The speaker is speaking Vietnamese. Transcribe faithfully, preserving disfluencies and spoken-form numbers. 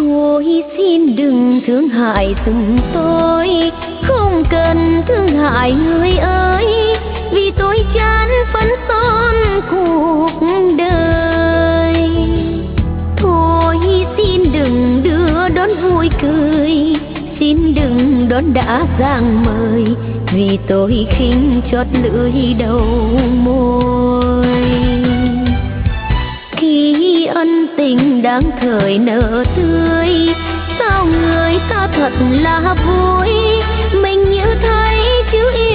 Thôi xin đừng thương hại dùm tôi, không cần thương hại người ơi, vì tôi chán phấn son cuộc đời. Thôi xin đừng đưa đón vui cười, xin đừng đón đã giang mời, vì tôi khinh chót lưỡi đầu môi. Khi ân tình đang thời nở tươi, sao người ta thật là vui, mình như thấy chữ yêu